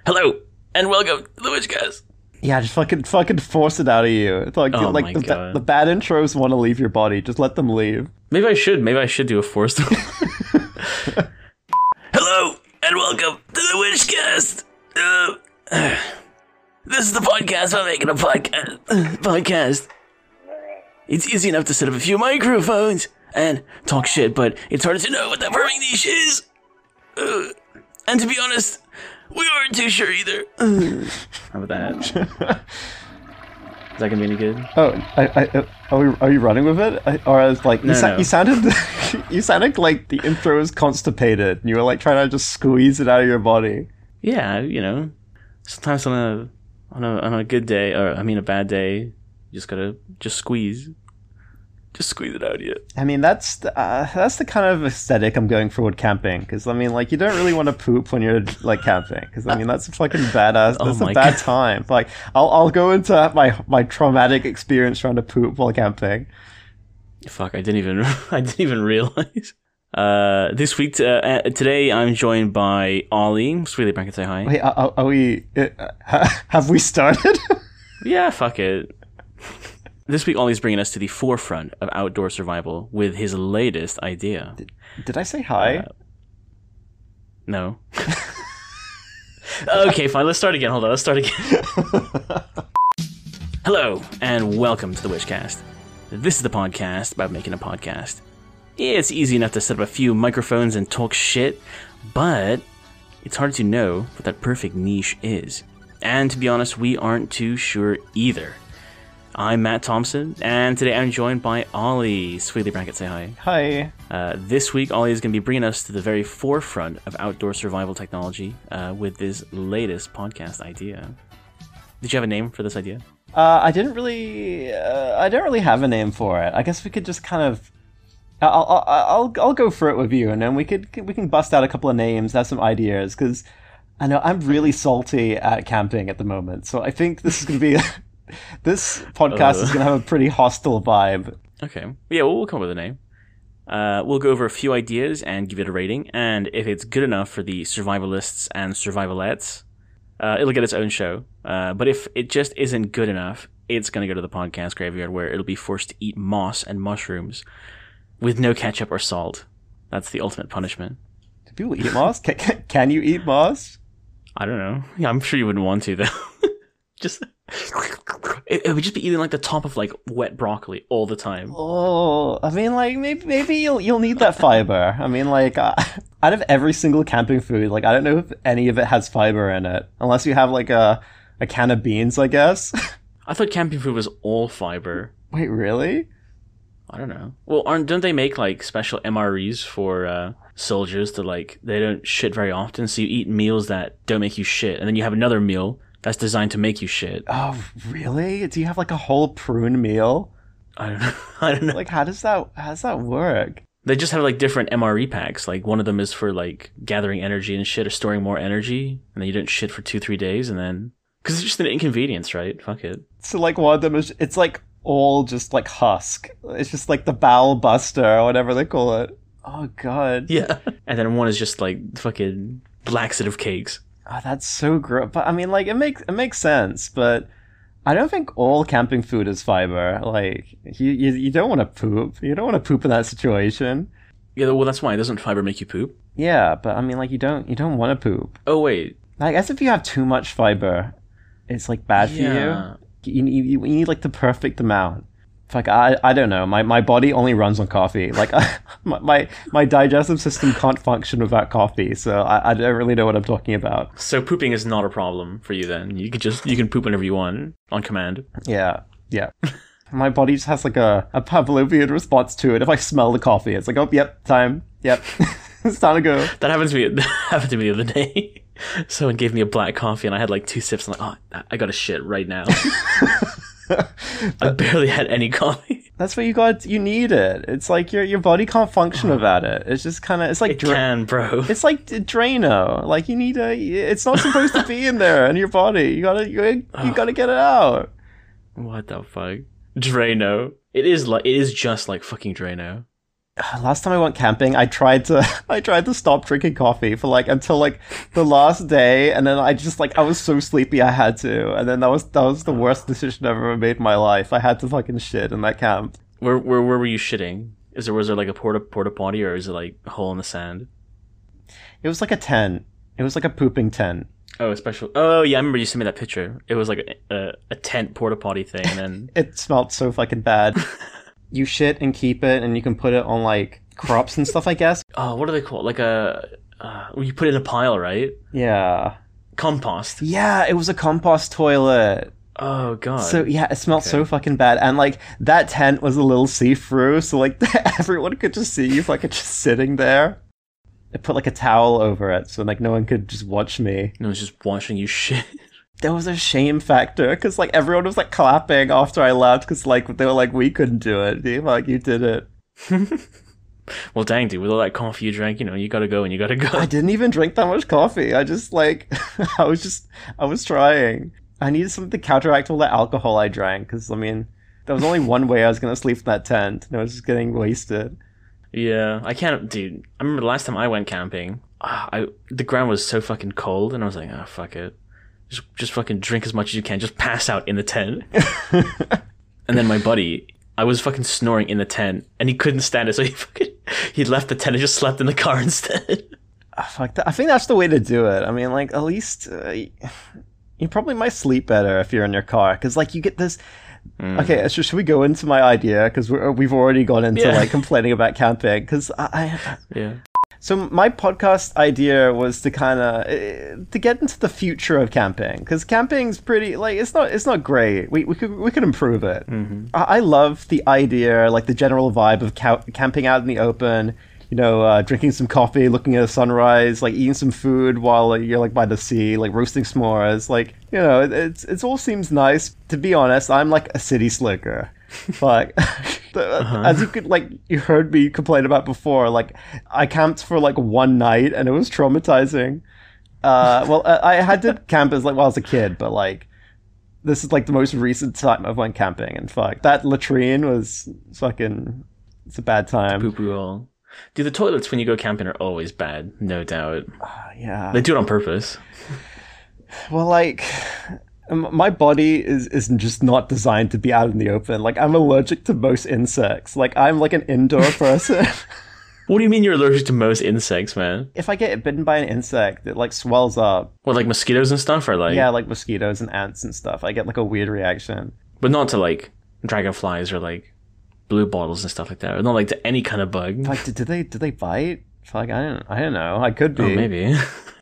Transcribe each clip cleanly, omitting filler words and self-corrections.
Hello, and welcome to the Witchcast. Yeah, just fucking force it out of you. It's like, Oh like my the, God. the bad intros want to leave your body. Just let them leave. Maybe I should do a forced Hello, and welcome to the Witchcast. This is the podcast about making a podcast. It's easy enough to set up a few microphones and talk shit, but it's hard to know what that perfect niche is. And to be honest, we aren't too sure either. How about that? Is that gonna be any good? Oh, are you running with it? Or I was like, No. you sounded, you sounded like the intro was constipated. And you were like trying to just squeeze it out of your body. Yeah, sometimes on a good day, or I mean a bad day, you just gotta squeeze it out of you. I mean, that's the kind of aesthetic I'm going for with camping. Because I mean, like, you don't really want to poop when you're like camping. Because I mean, that's a fucking badass. Oh That's my a bad God. time. Like, I'll go into my traumatic experience trying to poop while camping. Fuck, I didn't even realize. This week, today, I'm joined by Ollie. Sweetie Bracket, say hi. Wait, are we? Have we started? Yeah, fuck it. This week, Ollie's bringing us to the forefront of outdoor survival with his latest idea. Did I say hi? No. Okay, fine. Let's start again. Hold on. Let's start again. Hello, and welcome to the Witchcast. This is the podcast about making a podcast. It's easy enough to set up a few microphones and talk shit, but it's hard to know what that perfect niche is. And to be honest, we aren't too sure either. I'm Matt Thompson, and today I'm joined by Ollie. Sweetie Bracket, say hi. Hi. This week, Ollie is going to be bringing us to the very forefront of outdoor survival technology with this latest podcast idea. Did you have a name for this idea? I don't really have a name for it. I guess we could just kind of. I'll go for it with you, and then we can bust out a couple of names, have some ideas, because I know I'm really salty at camping at the moment. So I think this is going to be. This podcast is going to have a pretty hostile vibe. Okay. Yeah, we'll come up with a name. We'll go over a few ideas and give it a rating, and if it's good enough for the survivalists and survivalettes, it'll get its own show. But if it just isn't good enough, it's going to go to the podcast graveyard where it'll be forced to eat moss and mushrooms with no ketchup or salt. That's the ultimate punishment. Do people eat moss? Can you eat moss? I don't know. Yeah, I'm sure you wouldn't want to, though. It would just be eating like the top of like wet broccoli all the time. Oh, I mean, like maybe you'll need that fiber. I mean, like out of every single camping food, like I don't know if any of it has fiber in it, unless you have like a can of beans, I guess. I thought camping food was all fiber. Wait, really? I don't know. Well, don't they make like special MREs for soldiers to like they don't shit very often, so you eat meals that don't make you shit, and then you have another meal that's designed to make you shit. Oh, really? Do you have like a whole prune meal? I don't know. I don't know. Like, how does that work? They just have like different MRE packs. Like one of them is for like gathering energy and shit or storing more energy, and then you don't shit for 2-3 days, and then because it's just an inconvenience, right? Fuck it. So like one of them is it's like all just like husk. It's just like the bowel buster or whatever they call it. Oh god. Yeah. And then one is just like fucking laxative cakes. Oh, that's so gross. But I mean, like, it makes sense. But I don't think all camping food is fiber. Like, you don't want to poop. You don't want to poop in that situation. Yeah, well, that's why. Doesn't fiber make you poop? Yeah, but I mean, like, you don't want to poop. Oh, wait. I guess if you have too much fiber, it's like bad for Yeah. you. You need like the perfect amount. Like I don't know. My body only runs on coffee. Like my digestive system can't function without coffee. So I don't really know what I'm talking about. So pooping is not a problem for you then. You can poop whenever you want on command. Yeah. My body just has like a Pavlovian response to it. If I smell the coffee, it's like, oh, yep, time. Yep. It's time to go. That happened to me. That happened to me the other day. Someone gave me a black coffee and I had like 2 sips. I'm like, oh, I got to shit right now. I barely had any coffee. That's what you need it. It's like your body can't function without it. It's just kind of, it's like It can, bro. It's like Drano. Like you need it's not supposed to be in there in your body. You gotta get it out. What the fuck? Drano. It is just like fucking Drano. Last time I went camping, I tried to I tried to stop drinking coffee for like until like the last day, and then I just like I was so sleepy I had to, and then that was the worst decision I've ever made in my life. I had to fucking shit in that camp. Where were you shitting? Was there like a porta potty, or is it like a hole in the sand? It was like a tent. It was like a pooping tent. Oh, a special. Oh yeah, I remember you sent me that picture. It was like a tent porta potty thing, and then It smelled so fucking bad. You shit and keep it, and you can put it on like crops and stuff, I guess. oh, what are they called? Like a you put it in a pile, right? Yeah. Compost. Yeah, it was a compost toilet. Oh god. So yeah, it smelled so fucking bad, and like that tent was a little see-through, so like everyone could just see you fucking just sitting there. I put like a towel over it, so like no one could just watch me. No one's just watching you shit. There was a shame factor because like everyone was like clapping after I left because like they were like we couldn't do it. Dude. Like you did it. Well, dang, dude, with all that coffee you drank, you gotta go and you gotta go. I didn't even drink that much coffee. I just like I was trying. I needed something to counteract all the alcohol I drank because I mean there was only one way I was gonna sleep in that tent, and I was just getting wasted. Yeah, I can't, dude. I remember the last time I went camping, the ground was so fucking cold, and I was like, oh, fuck it. Just fucking drink as much as you can. Just pass out in the tent. And then my buddy, I was fucking snoring in the tent, and he couldn't stand it, so he left the tent and just slept in the car instead. Fuck that. I think that's the way to do it. I mean, like, at least you probably might sleep better if you're in your car, because, like, you get this... Okay, so should we go into my idea? Because we've already gone into, like, complaining about camping, because Yeah. So my podcast idea was to kind of to get into the future of camping, because camping's pretty like it's not great. We could improve it. Mm-hmm. I love the idea, like the general vibe of camping out in the open. Drinking some coffee, looking at a sunrise, like eating some food while you're like by the sea, like roasting s'mores. Like it's all seems nice. To be honest, I'm like a city slicker. But as you heard me complain about before, like I camped for like one night and it was traumatizing. I had to camp as like while I was a kid, but like this is like the most recent time I've went camping, and fuck, that latrine was fucking. It's a bad time. Poo poo hole. Dude, the toilets when you go camping are always bad, no doubt. Yeah, they do it on purpose. Well, like. My body is just not designed to be out in the open. Like, I'm allergic to most insects. Like, I'm like an indoor person. What do you mean you're allergic to most insects, man? If I get bitten by an insect, it like swells up. What, like mosquitoes and stuff, or like... Yeah, like mosquitoes and ants and stuff. I get like a weird reaction. But not to like dragonflies or like blue bottles and stuff like that. Or not like to any kind of bug. Like, did they bite? Like, I don't know. I could be. Oh, maybe.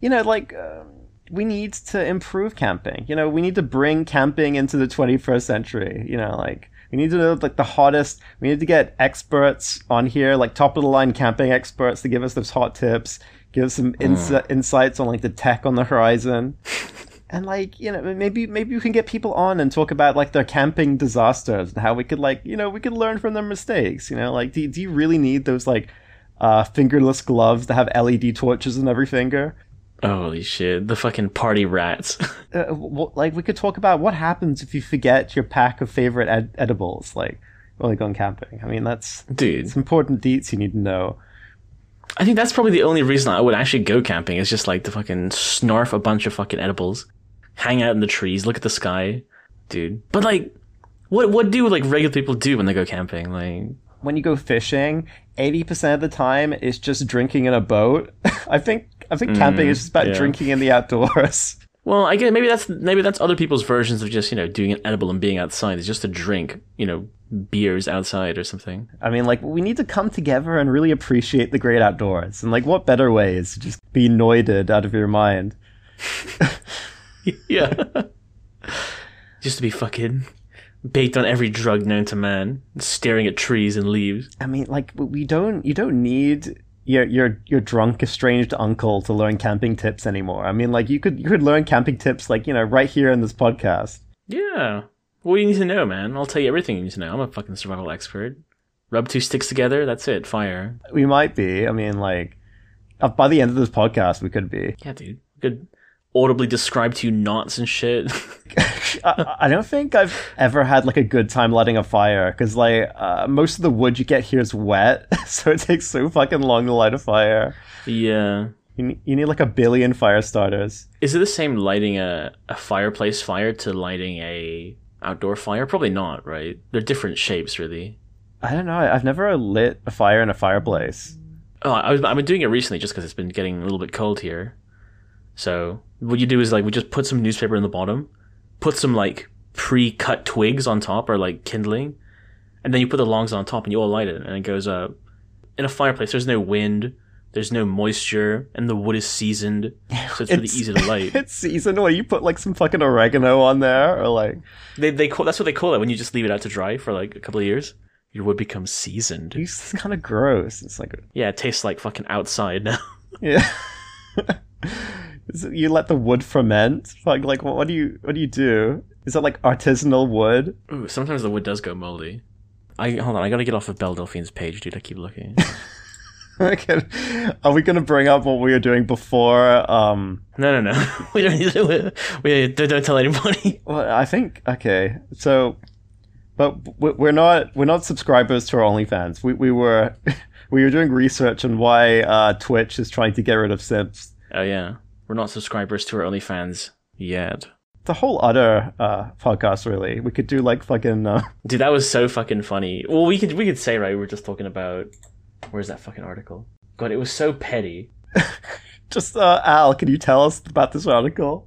We need to improve camping. We need to bring camping into the 21st century. We need to know like the hottest. We need to get experts on here, like top of the line camping experts, to give us those hot tips, give us some insights on like the tech on the horizon, and like maybe we can get people on and talk about like their camping disasters and how we could we could learn from their mistakes. Do you really need those like fingerless gloves that have LED torches in every finger? Holy shit, the fucking party rats. We could talk about what happens if you forget your pack of favorite edibles, like, while you're going camping. I mean, it's important deets you need to know. I think that's probably the only reason I would actually go camping, is just like to fucking snarf a bunch of fucking edibles, hang out in the trees, look at the sky, dude. But like, what do like regular people do when they go camping? Like, when you go fishing, 80% of the time it's just drinking in a boat. I think camping is just about drinking in the outdoors. Well, I guess maybe that's other people's versions of just doing an edible and being outside. Is just to drink beers outside or something. I mean, like, we need to come together and really appreciate the great outdoors. And like, what better way is to just be noided out of your mind? Yeah, just to be fucking baked on every drug known to man, staring at trees and leaves. I mean, like, you don't need your drunk estranged uncle to learn camping tips anymore. I mean, like, you could learn camping tips like right here in this podcast. Yeah, what do you need to know, man? I'll tell you everything you need to know. I'm a fucking survival expert. Rub two sticks together, that's it. Fire. We might be. I mean, like, by the end of this podcast, we could be. Yeah, dude. We could audibly describe to you knots and shit. I don't think I've ever had like a good time lighting a fire because like most of the wood you get here is wet, so it takes so fucking long to light a fire. Yeah. You need like a billion fire starters. Is it the same lighting a fireplace fire to lighting a outdoor fire? Probably not, right? They're different shapes, really. I don't know. I've never lit a fire in a fireplace. Oh, I've been doing it recently just because it's been getting a little bit cold here. So what you do is like we just put some newspaper in the bottom, put some like pre-cut twigs on top or like kindling, and then you put the logs on top and you all light it and it goes up. In a fireplace, there's no wind, there's no moisture, and the wood is seasoned, so it's really easy to light. It's seasoned. What, you put like some fucking oregano on there, or like that's what they call it when you just leave it out to dry for like a couple of years. Your wood becomes seasoned. It's kind of gross. It's like yeah, it tastes like fucking outside now. Yeah. You let the wood ferment? Like what do you do? Is that like artisanal wood? Ooh, sometimes the wood does go moldy. Hold on, I gotta get off of Belle Delphine's page, dude. I keep looking. Okay. Are we gonna bring up what we were doing before? No. We don't need to. We don't tell anybody. Well, I think okay. So, but we're not subscribers to our OnlyFans. We were doing research on why Twitch is trying to get rid of simps. Oh yeah, we're not subscribers to our OnlyFans yet. The whole other podcast, really. We could do like fucking. Dude, that was so fucking funny. Well, we could say right. We were just talking about. Where's that fucking article? God, it was so petty. Just Al, can you tell us about this article?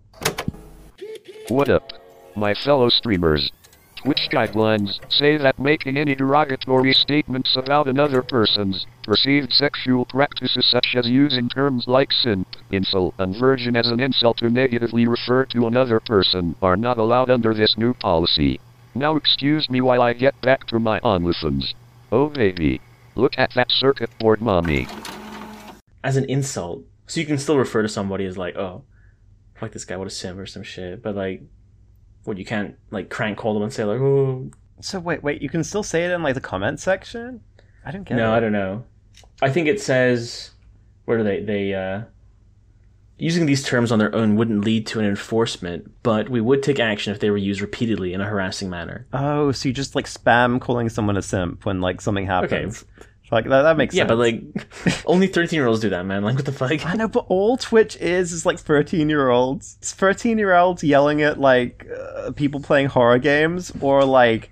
What up, my fellow streamers? Twitch guidelines say that making any derogatory statements about another person's perceived sexual practices such as using terms like simp, incel, and virgin as an insult to negatively refer to another person are not allowed under this new policy. Now excuse me while I get back to my OnlyFans. Oh baby, look at that circuit board mommy. As an insult. So you can still refer to somebody as like, oh, fuck this guy, what a simp or some shit, but like, what, you can't like crank call them and say like, oh. So wait, you can still say it in like the comment section? I don't get it. No, I don't know. I think it says, where do they using these terms on their own wouldn't lead to an enforcement, but we would take action if they were used repeatedly in a harassing manner. Oh, so you just like spam calling someone a simp when like something happens. Okay. Like that makes sense. Yeah, but like only 13-year-olds do that, man. Like what the fuck? I know, but all Twitch is like 13-year-olds. It's 13-year-olds yelling at like people playing horror games, or like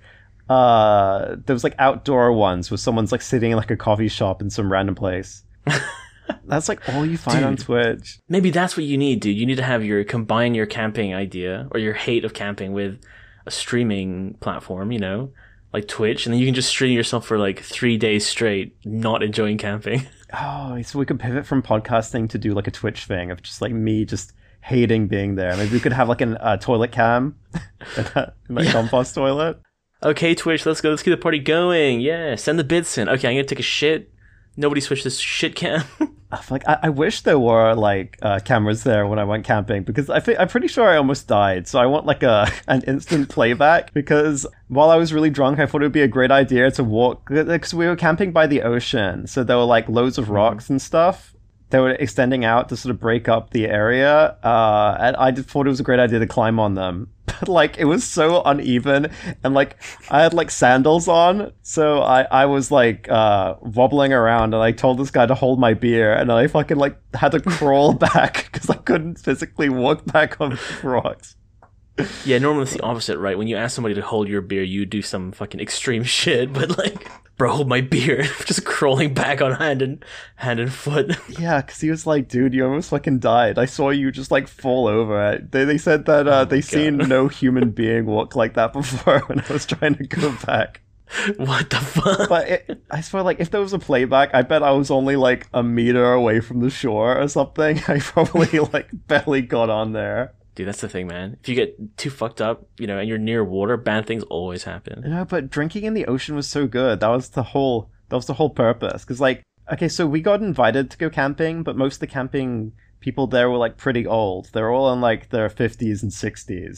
those like outdoor ones where someone's like sitting in like a coffee shop in some random place. That's like all you find on Twitch. Maybe that's what you need, dude. You need to combine your camping idea or your hate of camping with a streaming platform, you know? Like Twitch, and then you can just stream yourself for like 3 days straight, not enjoying camping. Oh, so we could pivot from podcasting to do like a Twitch thing of just like me just hating being there. Maybe we could have like a toilet cam in that compost toilet. Okay, Twitch, let's go. Let's keep the party going. Yeah, send the bits in. Okay, I'm gonna take a shit. Nobody switch this shit cam. I wish there were like cameras there when I went camping, because I'm pretty sure I almost died. So I want like an instant playback, because while I was really drunk, I thought it would be a great idea to walk, because we were camping by the ocean, so there were like loads of rocks and stuff. They were extending out to sort of break up the area, and I just thought it was a great idea to climb on them. But like it was so uneven, and like I had like sandals on, so I was like wobbling around, and I told this guy to hold my beer, and I fucking like had to crawl back because I couldn't physically walk back on the rocks. Yeah, normally it's the opposite, right? When you ask somebody to hold your beer, you do some fucking extreme shit, but like, bro, hold my beer, just crawling back on hand and foot. Yeah, because he was like, dude, you almost fucking died. I saw you just like fall over. They said that they seen no human being walk like that before when I was trying to go back. What the fuck? But I swear, like, if there was a playback, I bet I was only like a meter away from the shore or something. I probably like barely got on there. Dude, that's the thing, man. If you get too fucked up, you know, and you're near water, bad things always happen. No, but drinking in the ocean was so good. That was the whole purpose. Because, like, okay, so we got invited to go camping, but most of the camping people there were, like, pretty old. They were all in, like, their 50s and 60s.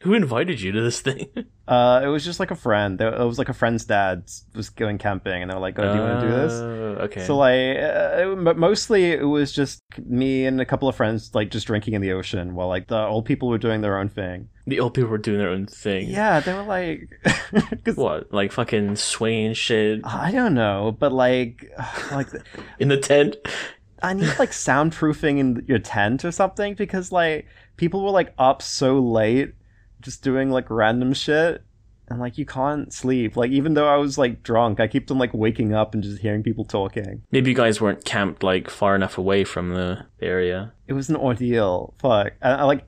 Who invited you to this thing? It was just like a friend. It was like a friend's dad was going camping, and they were like, "Oh, do you want to do this?" Okay. So like, mostly it was just me and a couple of friends like just drinking in the ocean, while like the old people were doing their own thing. The old people were doing their own thing. Yeah, they were like, 'cause What? Like fucking swaying shit I don't know, but like in the tent? I need like soundproofing in your tent or something, because like people were like up so late just doing like random shit, and like you can't sleep. Like even though I was like drunk, I kept on like waking up and just hearing people talking. Maybe you guys weren't camped like far enough away from the area. It was an ordeal. Fuck. I like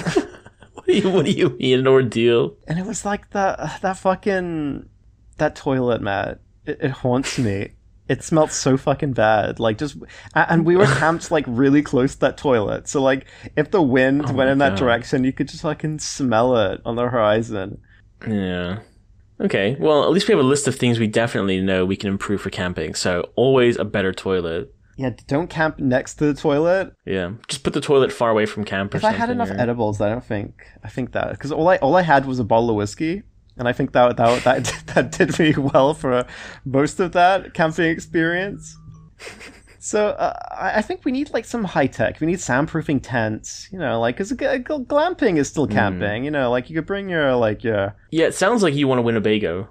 What do you mean an ordeal? and it was like that toilet, Matt. It haunts me. It smelled so fucking bad. Like just, and we were camped like really close to that toilet. So like, if the wind Oh went my in that God. direction, you could just fucking smell it on the horizon. Yeah. Okay. Well, at least we have a list of things we definitely know we can improve for camping. So always a better toilet. Yeah, don't camp next to the toilet. Yeah. Just put the toilet far away from camp or If I something. had enough or- edibles, I think that, because all I had was a bottle of whiskey, and I think that did me well for most of that camping experience. So I think we need like some high tech. We need soundproofing tents, you know, like because glamping is still camping. You know, like you could bring your Yeah, it sounds like you want a Winnebago.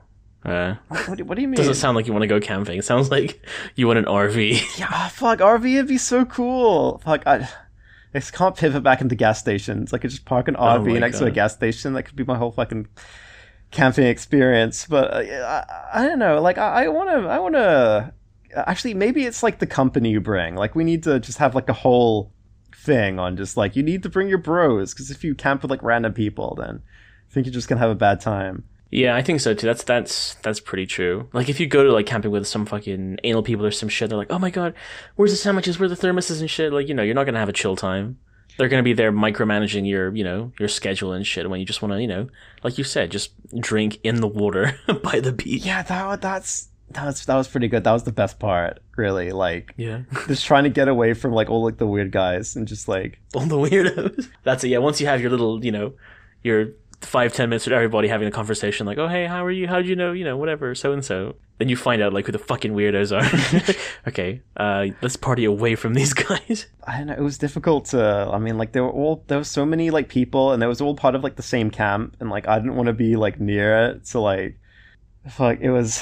what do you mean? Doesn't sound like you want to go camping. It sounds like you want an RV. Yeah, fuck, RV would be so cool. Fuck, I just can't pivot back into gas stations. I could just park an RV my next to a God. gas station. That could be my whole fucking camping experience. But I don't know. Like I want to. Actually, maybe it's like the company you bring. Like we need to just have like a whole thing on just like you need to bring your bros, because if you camp with like random people, then I think you're just gonna have a bad time. Yeah, I think so too. That's pretty true. Like if you go to like camping with some fucking anal people or some shit, they're like, "Oh my God, where's the sandwiches? Where are the thermoses and shit?" Like, you know, you're not gonna have a chill time. They're gonna be there micromanaging your, you know, your schedule and shit. When you just want to, you know, like you said, just drink in the water by the beach. Yeah, that was pretty good. That was the best part, really. Like Yeah. just trying to get away from like all like the weird guys and just like All the weirdos. That's it. Yeah. Once you have your little, you know, your 5-10 minutes with everybody having a conversation, like, "Oh hey, how are you? How'd you know? You know, whatever, so and so." Then you find out like who the fucking weirdos are. Okay, let's party away from these guys. I don't know. It was difficult to. I mean, like there was so many like people, and it was all part of like the same camp, and like I didn't want to be like near it. So like, fuck, it was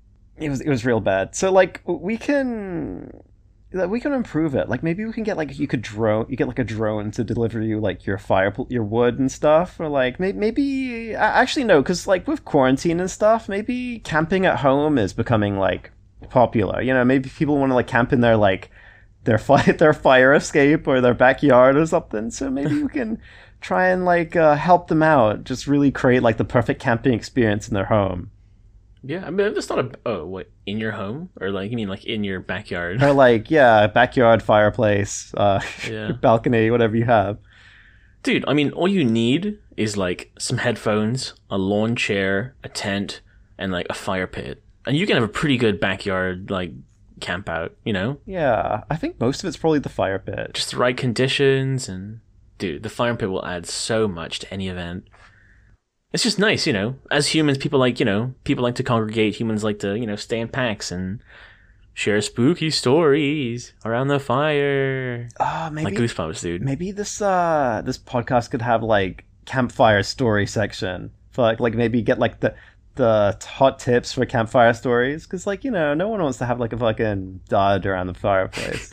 real bad. So like we can improve it. Like maybe we can get like you get like a drone to deliver you like your your wood and stuff, or like maybe actually no, because like with quarantine and stuff, maybe camping at home is becoming like popular. You know, maybe people want to like camp in their like their fire escape or their backyard or something. So maybe we can try and like help them out, just really create like the perfect camping experience in their home. Yeah, I mean, that's not what, in your home? Or like, you mean like in your backyard? Or like, yeah, backyard, fireplace, Yeah. balcony, whatever you have. Dude, I mean, all you need is like some headphones, a lawn chair, a tent, and like a fire pit. And you can have a pretty good backyard, like, camp out, you know? Yeah, I think most of it's probably the fire pit. Just the right conditions, and dude, the fire pit will add so much to any event. It's just nice, you know. As humans, people like to congregate. Humans like to, you know, stay in packs and share spooky stories around the fire. Maybe Like Goosebumps, dude. maybe this podcast could have like campfire story section for like maybe get like the hot tips for campfire stories, because like, you know, no one wants to have like a fucking dud around the fireplace.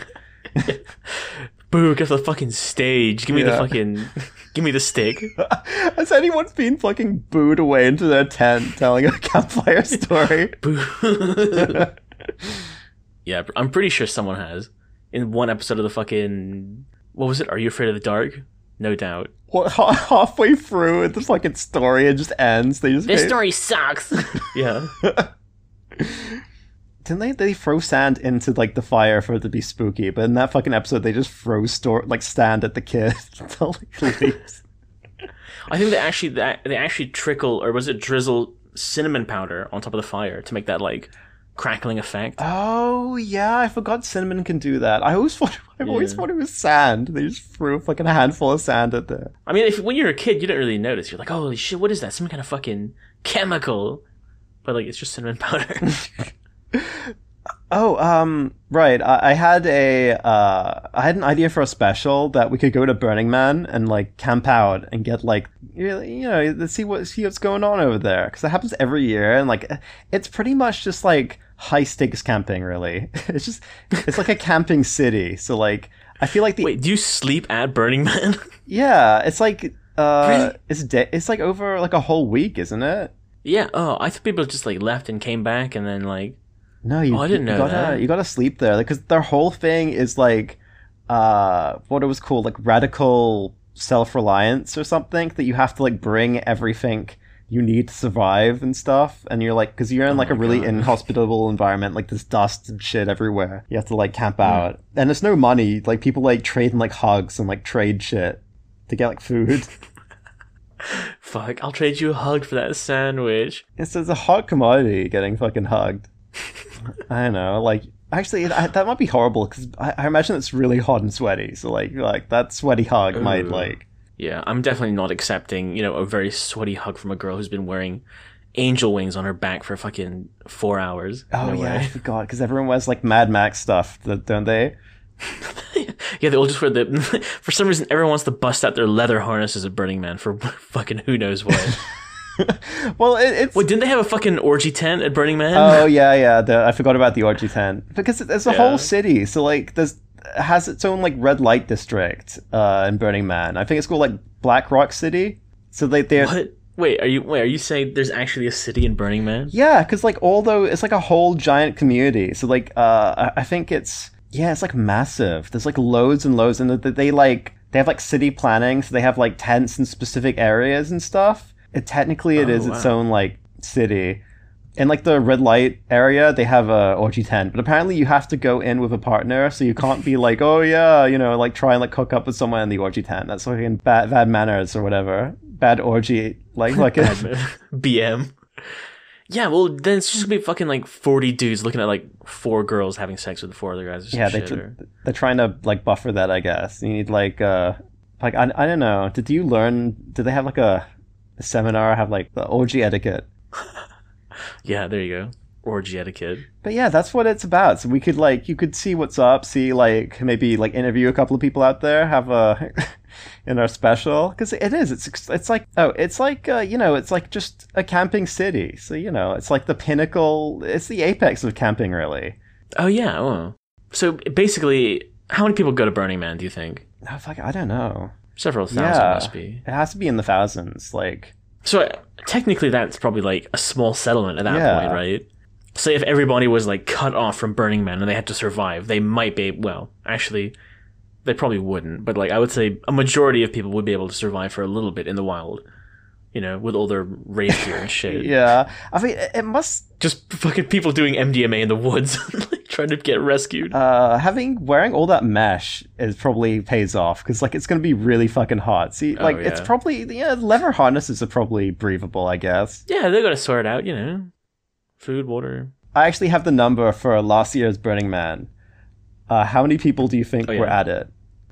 Boo, get the fucking stage. Give me the Yeah. fucking... Give me the stick. Has anyone been fucking booed away into their tent telling a campfire story? Boo. Yeah, I'm pretty sure someone has. In one episode of the fucking... What was it? Are You Afraid of the Dark? No doubt. What, halfway through the fucking story, it just ends. They just This story sucks! Yeah. Didn't they throw sand into like the fire for it to be spooky? But in that fucking episode, they just throw sand at the kid until he leaves. I think they actually trickle, or was it drizzle cinnamon powder on top of the fire to make that like crackling effect. Oh yeah, I forgot cinnamon can do that. I always thought it was sand. They just threw a fucking handful of sand at there. I mean, when you're a kid, you don't really notice. You're like, holy shit, what is that? Some kind of fucking chemical. But like, it's just cinnamon powder. Right. I had an idea for a special that we could go to Burning Man and like camp out and get like, let's see what's going on over there, because it happens every year, and like it's pretty much just like high stakes camping. Really, it's like a camping city. So like, I feel like wait, do you sleep at Burning Man? Yeah, it's like really? It's like over like a whole week, isn't it? Yeah. Oh, I thought people just like left and came back and then like. No, I didn't know that. You gotta sleep there, because their whole thing is like, what it was called, like radical self-reliance or something, that you have to like bring everything you need to survive and stuff, and you're like, because you're in like a really inhospitable environment, like there's dust and shit everywhere. You have to like camp out, and there's no money. Like people like trade in like hugs and like trade shit to get like food. Fuck, I'll trade you a hug for that sandwich. It's a hot commodity, getting fucking hugged. I don't know, like, actually, that might be horrible, because I imagine it's really hot and sweaty, so, like that sweaty hug might, like... Yeah, I'm definitely not accepting, a very sweaty hug from a girl who's been wearing angel wings on her back for fucking 4 hours. Oh, no way. I forgot, because everyone wears, like, Mad Max stuff, don't they? Yeah, they all just wear for some reason, everyone wants to bust out their leather harnesses at Burning Man for fucking who knows what. Well, it's... Wait, didn't they have a fucking orgy tent at Burning Man? Oh, yeah. I forgot about the orgy tent. Because it's a whole city, so, like, it has its own, like, red light district in Burning Man. I think it's called, like, Black Rock City. So they're... What? Wait, are you saying there's actually a city in Burning Man? Yeah, because, like, although it's, like, a whole giant community. So, like, I think it's... Yeah, it's, like, massive. There's, like, loads and loads, and they have, like, city planning, so they have, like, tents in specific areas and stuff. Technically, it is its own, like, city. In, like, the red light area, they have a orgy tent. But apparently you have to go in with a partner, so you can't be like, oh, yeah, like, try and, like, hook up with someone in the orgy tent. That's fucking bad manners or whatever. Bad orgy, like BM. Yeah, well, then it's just gonna be fucking, like, 40 dudes looking at, like, 4 girls having sex with 4 other guys. Yeah, they're trying to, like, buffer that, I guess. You need, like, I don't know. Did they have, like, a seminar, have like the orgy etiquette? Yeah, there you go. Orgy etiquette. But yeah, that's what it's about. So we could you could see what's up, see like maybe like interview a couple of people out there, have a in our special, because it's like it's like just a camping city. So it's like the pinnacle. It's the apex of camping, really. Oh yeah. Well, so basically, how many people go to Burning Man? Do you think? Oh, fuck, I don't know. Several thousand must be. It has to be in the thousands, like. So technically, that's probably like a small settlement at that point, right? Say if everybody was like cut off from Burning Man and they had to survive, they might be. Well, actually, they probably wouldn't. But like, I would say a majority of people would be able to survive for a little bit in the wild. With all their rave gear and shit. Yeah, I mean, it must just fucking people doing MDMA in the woods, like trying to get rescued. Wearing all that mesh is probably pays off, because like it's gonna be really fucking hot. See, like it's probably leather harnesses are probably breathable, I guess. Yeah, they gotta sort out, food, water. I actually have the number for last year's Burning Man. How many people do you think were at it?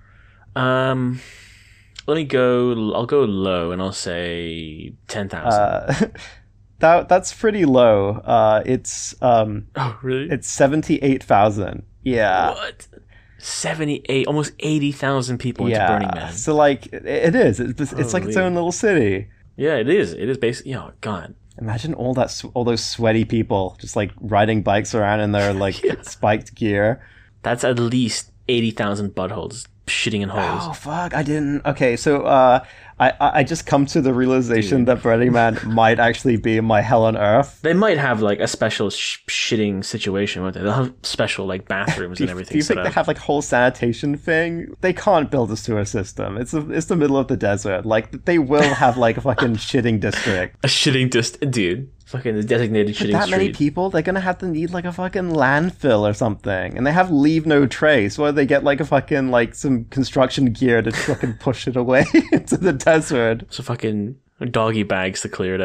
Let me go. I'll go low, and I'll say 10,000. That's pretty low. It's oh really? It's 78,000. Yeah. What? 78, almost 80,000 people into Burning Man. So like it is. It's like its own little city. Yeah, it is. It is basically. Oh god. Imagine all those sweaty people just like riding bikes around in their like spiked gear. That's at least 80,000 buttholes shitting in holes. Oh fuck! I didn't. Okay, so I just come to the realization that Burning Man might actually be my hell on earth. They might have like a special shitting situation with it. They'll have special like bathrooms and everything. Do you think they have like whole sanitation thing? They can't build a sewer system. It's the middle of the desert. Like they will have like a fucking shitting district. A shitting district, dude. Fucking the designated shitting street. That many people, they're gonna have to need like a fucking landfill or something, and they have leave no trace. Or they get like a fucking like some construction gear to fucking push it away into the desert. So fucking doggy bags to clear it out.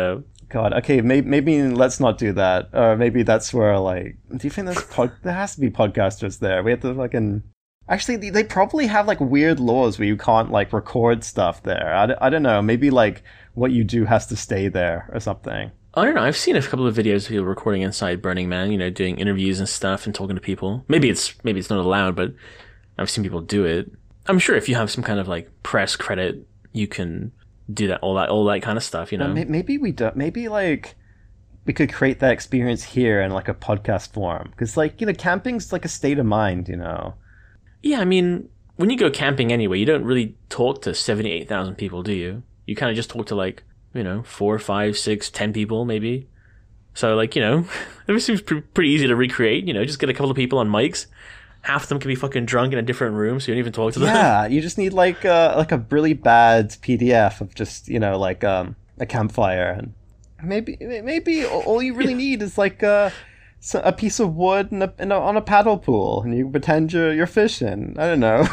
God, okay, maybe let's not do that. Or maybe that's where, like, do you think there has to be podcasters there? We have to fucking... Actually, they probably have, like, weird laws where you can't, like, record stuff there. I don't know. Maybe, like, what you do has to stay there or something. I don't know. I've seen a couple of videos of people recording inside Burning Man, you know, doing interviews and stuff and talking to people. Maybe it's not allowed, but I've seen people do it. I'm sure if you have some kind of, like, press credit, you can do that, all that kind of stuff, you know? Maybe we don't. Maybe, like, we could create that experience here in, like, a podcast form. Because, like, you know, camping's, like, a state of mind, you know? Yeah, I mean, when you go camping anyway, you don't really talk to 78,000 people, do you? You kind of just talk to, like, you know, 4, 5, 6, 10 people, maybe. So, like, you know, it seems pretty easy to recreate, you know, just get a couple of people on mics. Half of them can be fucking drunk in a different room, so you don't even talk to them. Yeah, you just need, like a really bad PDF of just, you know, like, a campfire. And maybe all you really need is, like, a piece of wood and on a paddle pool, and you pretend you're fishing. I don't know.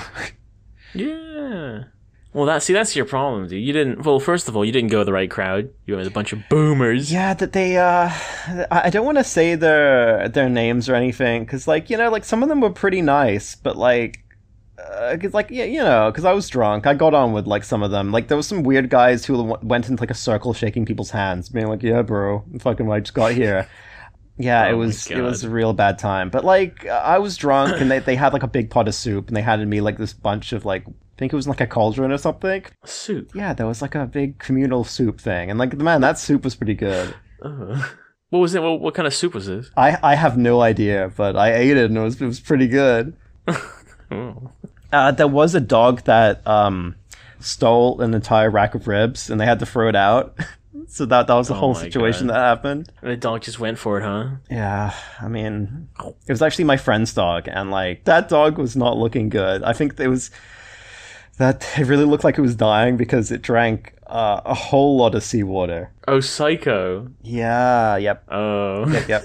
Yeah. Well, that's your problem, dude. First of all, you didn't go with the right crowd. You went with a bunch of boomers. Yeah, that they, I don't want to say their names or anything, because, like, you know, like, some of them were pretty nice, but, like, cause, like, yeah, you know, because I was drunk, I got on with, like, some of them. Like, there was some weird guys who went into, like, a circle shaking people's hands, being like, yeah, bro, fucking I just got here. Yeah, it was a real bad time. But, like, I was drunk, and they had, like, a big pot of soup, and they handed me, like, this bunch of, like, I think it was like a cauldron or something. Soup? Yeah, there was, like, a big communal soup thing. And, like, man, that soup was pretty good. What was it? What kind of soup was this? I have no idea, but I ate it, and it was pretty good. Oh. There was a dog that stole an entire rack of ribs, and they had to throw it out. So that was the whole situation that happened. And the dog just went for it, huh? Yeah, I mean, it was actually my friend's dog, and, like, that dog was not looking good. I think it really looked like it was dying because it drank a whole lot of seawater. Oh, psycho. Yeah, yep. Oh. Yep.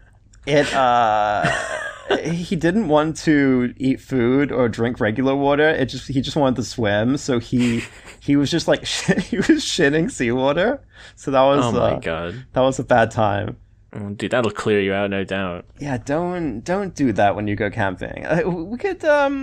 He didn't want to eat food or drink regular water. He just wanted to swim. So he was just like he was shitting seawater. So that was oh my god, that was a bad time. Oh, dude, that'll clear you out, no doubt. Yeah, don't do that when you go camping. We could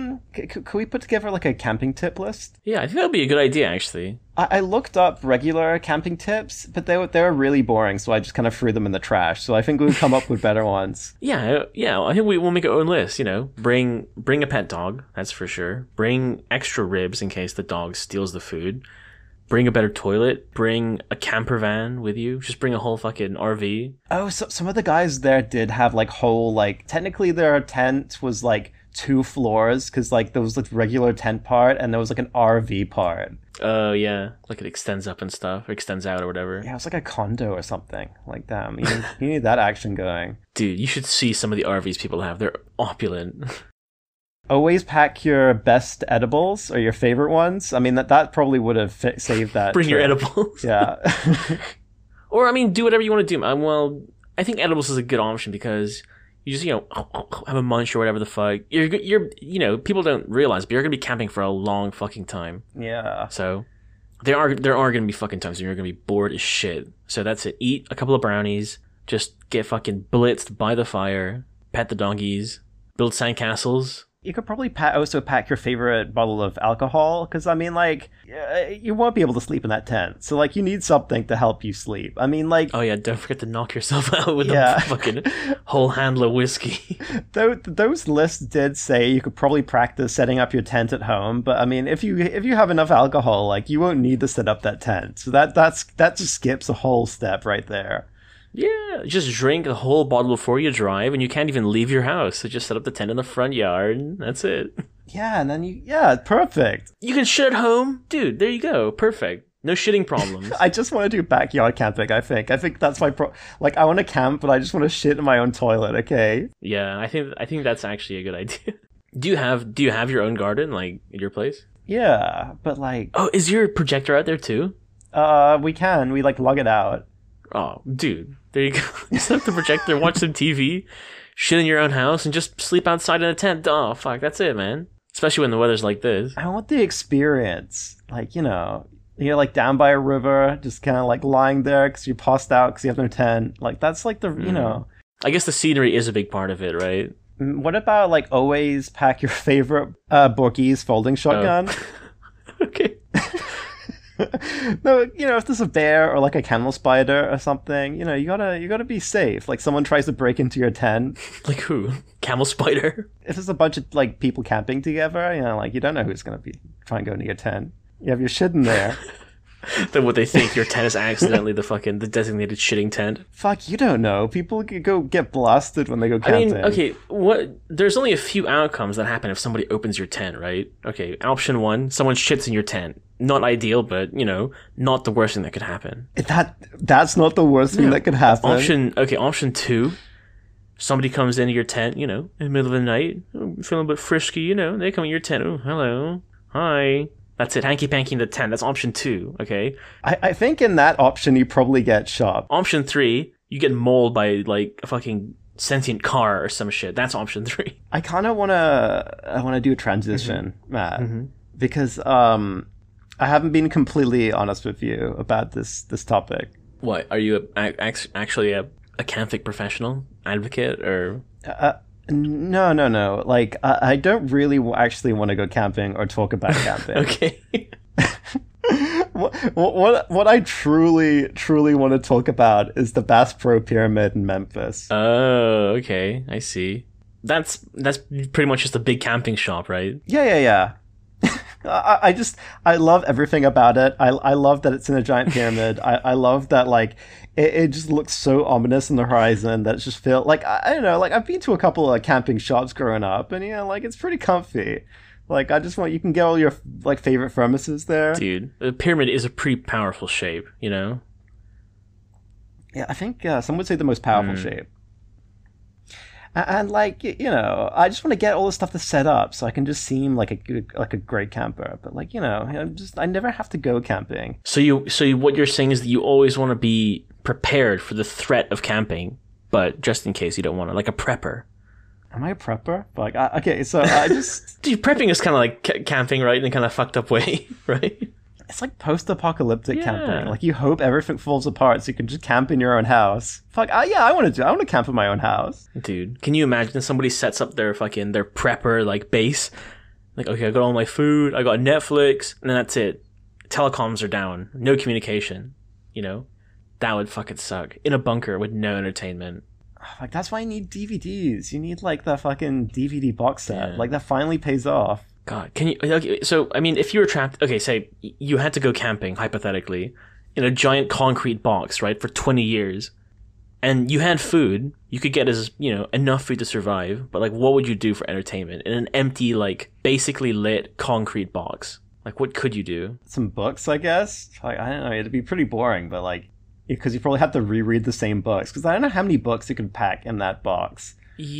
could we put together, like, a camping tip list? Yeah, I think that would be a good idea, actually. I looked up regular camping tips, but they were really boring, so I just kind of threw them in the trash. So I think we'll come up with better ones. Yeah. I think we'll make our own list. You know, bring a pet dog, that's for sure. Bring extra ribs in case the dog steals the food. Bring a better toilet. Bring a camper van with you. Just bring a whole fucking RV. Oh, so some of the guys there did have, like, whole, like, technically their tent was, like, 2 floors, because, like, there was, like, regular tent part, and there was, like, an RV part. Oh, yeah. Like, it extends up and stuff, or extends out or whatever. Yeah, it was like a condo or something. Like, damn, you need that action going. Dude, you should see some of the RVs people have. They're opulent. Always pack your best edibles, or your favorite ones. I mean, that probably would have saved that. Bring your edibles. Yeah. Or, I mean, do whatever you want to do. Well, I think edibles is a good option because you just, you know, have a munch or whatever the fuck. You're you know, people don't realize, but you're going to be camping for a long fucking time. Yeah. So there are going to be fucking times when you're going to be bored as shit. So that's it. Eat a couple of brownies. Just get fucking blitzed by the fire. Pet the doggies. Build sandcastles. You could probably also pack your favorite bottle of alcohol, because, I mean, like, you won't be able to sleep in that tent. So, like, you need something to help you sleep. I mean, like... Oh, yeah, don't forget to knock yourself out with a fucking whole handle of whiskey. Those lists did say you could probably practice setting up your tent at home, but, I mean, if you have enough alcohol, like, you won't need to set up that tent. So that just skips a whole step right there. Yeah, just drink the whole bottle before you drive, and you can't even leave your house. So just set up the tent in the front yard, and that's it. Yeah, and then perfect. You can shit at home. Dude, there you go. Perfect. No shitting problems. I just want to do backyard camping, I think. I think that's my like, I want to camp, but I just want to shit in my own toilet, okay? Yeah, I think that's actually a good idea. Do you have your own garden, like, at your place? Yeah, but, like... Oh, is your projector out there, too? We like, lug it out. Oh, dude, there you go. You set up the projector, watch some TV, shit in your own house, and just sleep outside in a tent. Oh, fuck, that's it, man. Especially when the weather's like this. I want the experience. Like, you know, You're like down by a river, just kind of like lying there because you're passed out because you have no tent. Like that's like the, you know. I guess the scenery is a big part of it, right? What about like always pack your favorite Borghese folding shotgun? Okay. No, you know, if there's a bear or like a camel spider or something, you know, you gotta be safe. Like someone tries to break into your tent. Like who? Camel spider? If there's a bunch of like people camping together, you know, like you don't know who's gonna be trying to go into your tent. You have your shit in there. Then what they think your tent is accidentally the designated shitting tent. Fuck, you don't know. People could go get blasted when they go camping. I mean, okay, there's only a few outcomes that happen if somebody opens your tent, right? Okay, option 1, someone shits in your tent. Not ideal, but, you know, not the worst thing that could happen. That's not the worst thing that could happen. Option 2, somebody comes into your tent, you know, in the middle of the night, feeling a bit frisky, you know, they come in your tent, oh, hello, hi. That's it, hanky-panky in the tent. That's option 2, okay? I think in that option, you probably get shot. Option 3, you get mauled by, like, a fucking sentient car or some shit. That's option 3. I kind of want to do a transition, Matt, because I haven't been completely honest with you about this topic. What, are you actually a camping professional advocate, or...? No. Like, I don't really actually want to go camping or talk about camping. Okay. What I truly want to talk about is the Bass Pro Pyramid in Memphis. Oh, okay. I see. That's pretty much just a big camping shop, right? Yeah. I love everything about it. I love that it's in a giant pyramid. I love that, like, it just looks so ominous on the horizon that it just feels like, I don't know, like, I've been to a couple of camping shops growing up, and, you know, like, it's pretty comfy. Like, you can get all your, like, favorite thermoses there. Dude, the pyramid is a pretty powerful shape, you know? Yeah, I think some would say the most powerful shape. And like, you know, I just want to get all this stuff to set up so I can just seem like a great camper. But like, you know, I never have to go camping. So what you're saying is that you always want to be prepared for the threat of camping, but just in case you don't want to, like a prepper. Am I a prepper? Like, okay, so I just... Dude, prepping is kind of like camping, right? In a kind of fucked up way, right? It's like post-apocalyptic camping. Like, you hope everything falls apart so you can just camp in your own house. Fuck, I want to camp in my own house. Dude, can you imagine if somebody sets up their prepper, like, base? Like, okay, I got all my food, I got Netflix, and then that's it. Telecoms are down. No communication. You know? That would fucking suck. In a bunker with no entertainment. Like, that's why you need DVDs. You need, like, the fucking DVD box set. Yeah. Like, that finally pays off. God, can you... Okay, so, I mean, if you were trapped... Okay, say, you had to go camping, hypothetically, in a giant concrete box, right, for 20 years, and you had food, you could get enough food to survive, but, like, what would you do for entertainment in an empty, like, basically lit concrete box? Like, what could you do? Some books, I guess? Like, I don't know, it'd be pretty boring, but, like... Because you probably have to reread the same books. Because I don't know how many books you can pack in that box.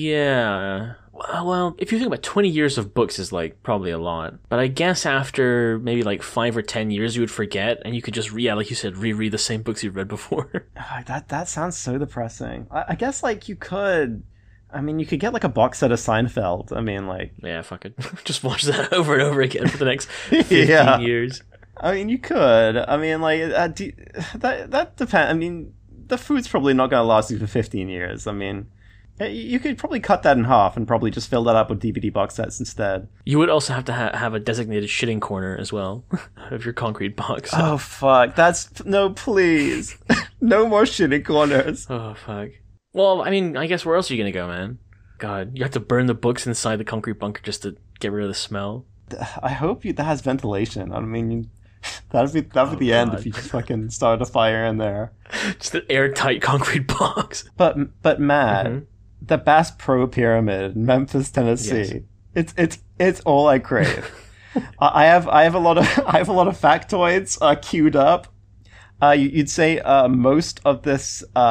Yeah. Well, if you think about 20 years of books is, like, probably a lot. But I guess after maybe, like, 5 or 10 years, you would forget, and you could just, like you said, reread the same books you've read before. That sounds so depressing. I guess, like, you could... I mean, you could get, like, a box set of Seinfeld. I mean, like... Yeah, fuck it. Just watch that over and over again for the next 15 years. I mean, you could. I mean, like, that depends. I mean, the food's probably not going to last you for 15 years. I mean, you could probably cut that in half and probably just fill that up with DVD box sets instead. You would also have to have a designated shitting corner as well of your concrete box. Oh, fuck. No, please. No more shitting corners. Oh, fuck. Well, I mean, I guess where else are you going to go, man? God, you have to burn the books inside the concrete bunker just to get rid of the smell. I hope that has ventilation. I mean... That'd be the end if you just fucking started a fire in there. Just an airtight concrete box. But Matt, the Bass Pro Pyramid in Memphis, Tennessee. Yes. It's all I crave. I have a lot of factoids queued up. You'd say most of my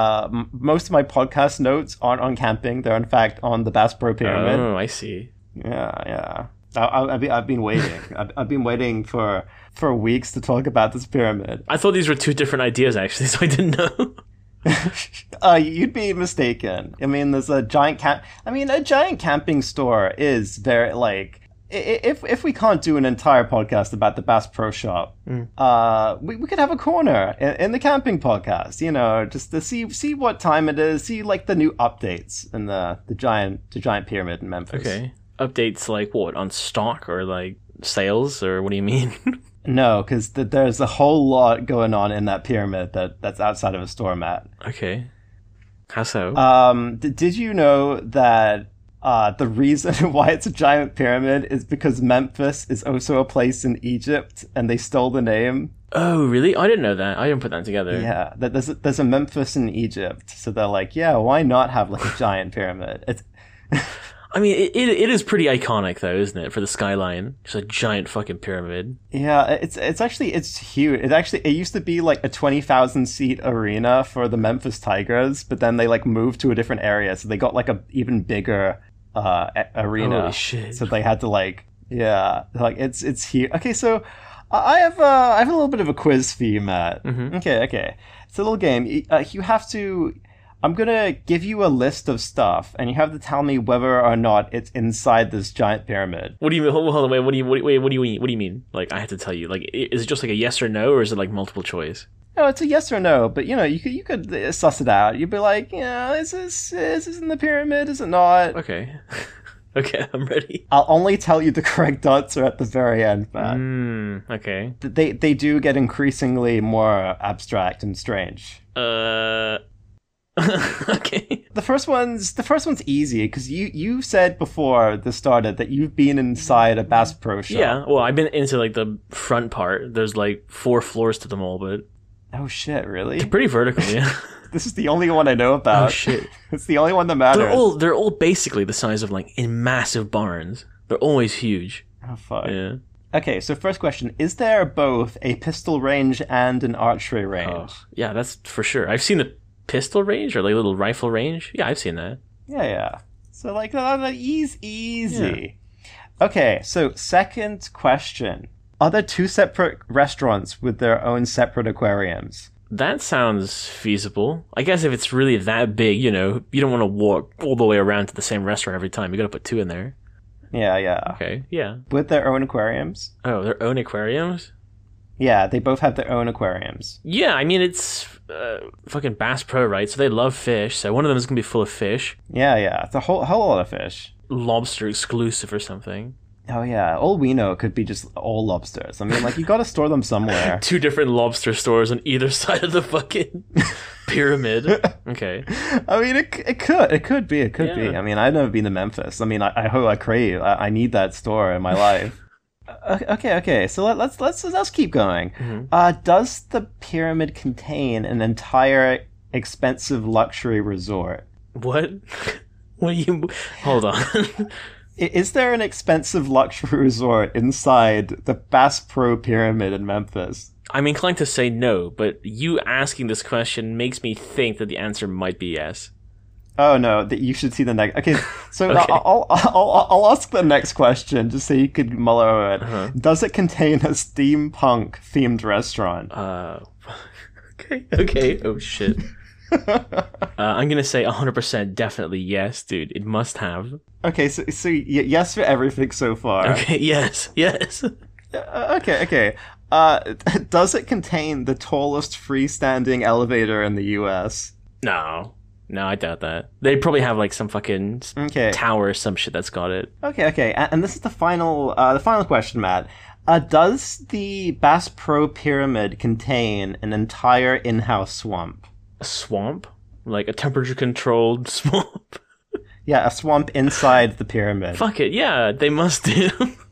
podcast notes aren't on camping. They're in fact on the Bass Pro Pyramid. Oh, I see. Yeah. I've been waiting. I've been waiting for weeks to talk about this pyramid. I thought these were two different ideas, actually, so I didn't know. You'd be mistaken. I mean, there's a giant camping store is very, like, if we can't do an entire podcast about the Bass Pro Shop, we could have a corner in the camping podcast. You know, just to see what time it is, see like the new updates in the giant pyramid in Memphis. Okay. Updates like what, on stock or like sales, or what do you mean? No, because there's a whole lot going on in that pyramid that's outside of a store, Matt. Okay. How so? Did you know that the reason why it's a giant pyramid is because Memphis is also a place in Egypt, and they stole the name? Oh, really? I didn't know that. I didn't put that together. Yeah, there's a Memphis in Egypt, so they're like, yeah, why not have like a giant pyramid? It's I mean, it is pretty iconic, though, isn't it? For the skyline, just a giant fucking pyramid. Yeah, it's huge. It used to be like a 20,000 seat arena for the Memphis Tigers, but then they like moved to a different area, so they got like a even bigger arena. Holy shit! So they had to like it's huge. Okay, so I have a little bit of a quiz for you, Matt. Mm-hmm. Okay. It's a little game. You have to. I'm gonna give you a list of stuff, and you have to tell me whether or not it's inside this giant pyramid. What do you mean? Hold on, wait. What do you mean? What do you mean? Like, I have to tell you. Like, is it just like a yes or no, or is it like multiple choice? No, it's a yes or no, but you know, you could suss it out. You'd be like, is this in the pyramid? Is it not? Okay. Okay, I'm ready. I'll only tell you the correct answer at the very end, Matt. Okay. They do get increasingly more abstract and strange. Okay. The first one's easy because you said before this started that you've been inside a Bass Pro Shop. Yeah, well, I've been into like the front part. There's like 4 floors to them all, but oh shit, really? they're pretty vertical. Yeah. This is the only one I know about. Oh shit. It's the only one that matters. They're all basically the size of like in massive barns. They're always huge. Oh fuck. Yeah. Okay, so first question: is there both a pistol range and an archery range? Oh, yeah, that's for sure. I've seen the pistol range or like little rifle range. Yeah, I've seen that. Yeah. So like easy. Yeah. Okay, so second question: are there 2 separate restaurants with their own separate aquariums? That sounds feasible. I guess if it's really that big, you know, you don't want to walk all the way around to the same restaurant every time. You got to put 2 in there. Yeah. Okay, yeah. With their own aquariums? Oh, their own aquariums? Yeah, they both have their own aquariums. Yeah, I mean, it's fucking Bass Pro, right? So they love fish, so one of them is going to be full of fish. Yeah, it's a whole lot of fish. Lobster exclusive or something. Oh yeah, all we know could be just all lobsters. I mean, like, you gotta store them somewhere. 2 different lobster stores on either side of the fucking pyramid. Okay. I mean, it could be. I mean, I've never been to Memphis. I mean, I need that store in my life. Okay. So let's keep going. Mm-hmm. Does the pyramid contain an entire expensive luxury resort? What? What do you? Hold on. Is there an expensive luxury resort inside the Bass Pro Pyramid in Memphis? I'm inclined to say no, but you asking this question makes me think that the answer might be yes. Oh no, that you should see the next. Okay, so Okay. I'll ask the next question just so you could mull over it. Uh-huh. Does it contain a steampunk themed restaurant? Okay. Oh shit. I'm gonna say 100% definitely yes, dude. It must have. Okay, so yes for everything so far. Okay, yes. Okay. Does it contain the tallest freestanding elevator in the U.S.? No, I doubt that. They probably have like some fucking tower or some shit that's got it. Okay. And this is the final question, Matt. Does the Bass Pro Pyramid contain an entire in-house swamp? A swamp? Like a temperature-controlled swamp? Yeah, a swamp inside the pyramid. Fuck it, yeah, they must do.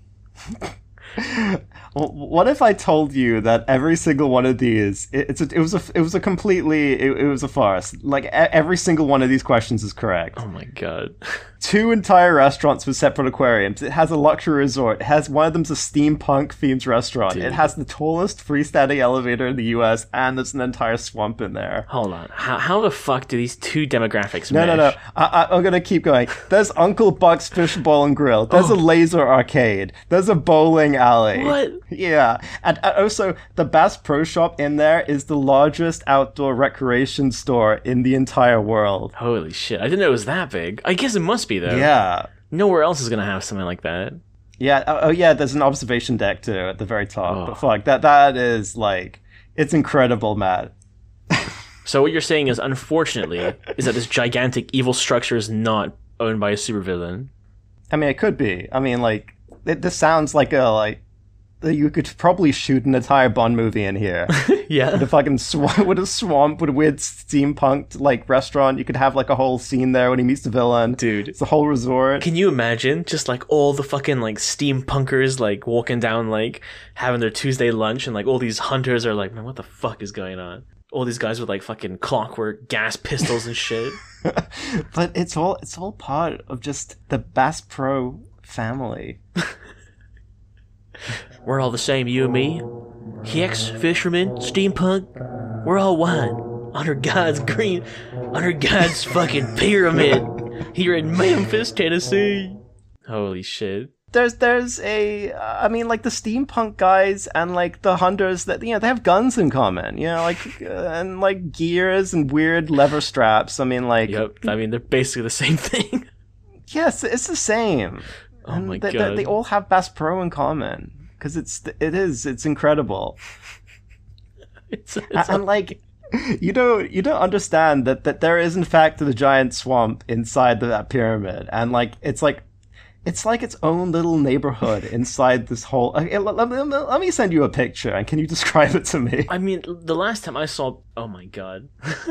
Well, what if I told you that every single one of these it was a farce. Like every single one of these questions is correct. Oh my god. 2 entire restaurants with separate aquariums. It has a luxury resort. It has one of them's a steampunk themed restaurant. Dude. It has the tallest freestanding elevator in the US, and there's an entire swamp in there. Hold on. How the fuck do these 2 demographics No. mesh? I'm gonna keep going. There's Uncle Buck's Fish Bowl and Grill. There's a laser arcade. There's a bowling alley. What? Yeah. And also, the Bass Pro Shop in there is the largest outdoor recreation store in the entire world. Holy shit. I didn't know it was that big. I guess it must be, though. Yeah. Nowhere else is gonna have something like that. Yeah, oh yeah, there's an observation deck too at the very top. Oh. But fuck, that is like, it's incredible, Matt. So what you're saying is, unfortunately, is that this gigantic evil structure is not owned by a supervillain. I mean, it could be. I mean, like, this sounds like you could probably shoot an entire Bond movie in here. Yeah. With a fucking with a swamp, with a weird steampunked, like, restaurant. You could have, like, a whole scene there when he meets the villain. Dude. It's a whole resort. Can you imagine just like all the fucking like steampunkers like walking down, like having their Tuesday lunch, and like all these hunters are like, man, what the fuck is going on? All these guys with like fucking clockwork gas pistols and shit. But it's all part of just the Bass Pro family. We're all the same, you and me. Hex, fisherman, steampunk. We're all one. Under God's fucking pyramid. Here in Memphis, Tennessee. Holy shit. There's I mean, like, the steampunk guys and, like, the hunters, that, you know, they have guns in common, you know, like, and, like, gears and weird lever straps. I mean, like... Yep, I mean, they're basically the same thing. Yes, it's the same. Oh my God. They all have Bass Pro in common. Because it's incredible. And, like, you don't understand that there is, in fact, the giant swamp inside that pyramid. And, like, it's like its own little neighborhood inside this whole... Let me send you a picture, and can you describe it to me? I mean, the last time I saw... Oh my God.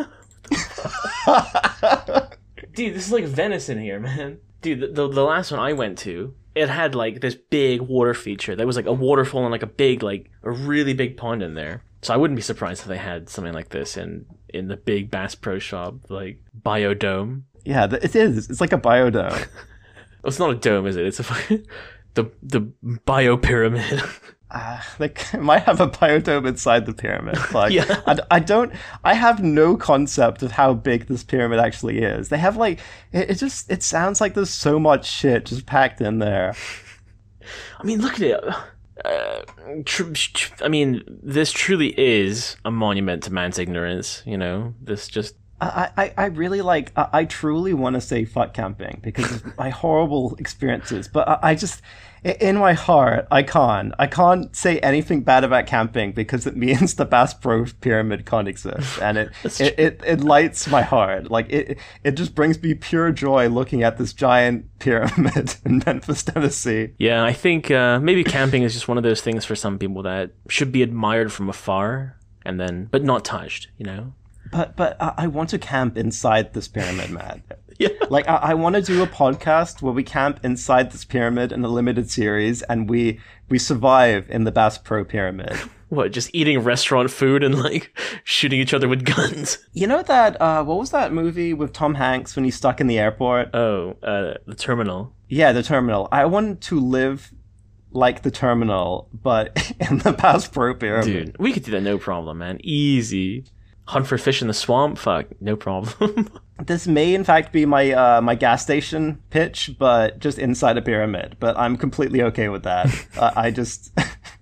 Dude, this is like Venice in here, man. Dude, the last one I went to, it had like this big water feature. There was like a waterfall and like a really big pond in there. So I wouldn't be surprised if they had something like this in the big Bass Pro Shop, like Biodome. Yeah, it is. It's like a biodome. Well, it's not a dome, is it? It's the bio pyramid. They might have a biodome inside the pyramid. Like, Yeah. I have no concept of how big this pyramid actually is. They have, like, it sounds like there's so much shit just packed in there. I mean, look at it. I mean, this truly is a monument to man's ignorance, you know? This just... I really like, I truly want to say fuck camping because of my horrible experiences, but I just, in my heart, I can't say anything bad about camping because it means the Bass Pro Pyramid can't exist, and it lights my heart. Like, it just brings me pure joy looking at this giant pyramid in Memphis, Tennessee. Yeah, I think maybe camping is just one of those things for some people that should be admired from afar, but not touched, you know? But I want to camp inside this pyramid, Matt. Yeah. Like, I want to do a podcast where we camp inside this pyramid in a limited series, and we survive in the Bass Pro Pyramid. What, just eating restaurant food and, like, shooting each other with guns? You know that, what was that movie with Tom Hanks when he's stuck in the airport? Oh, The Terminal. Yeah, The Terminal. I want to live like The Terminal, but in the Bass Pro Pyramid. Dude, we could do that no problem, man. Easy. Hunt for fish in the swamp? Fuck, no problem. This may, in fact, be my my gas station pitch, but just inside a pyramid. But I'm completely okay with that. I just...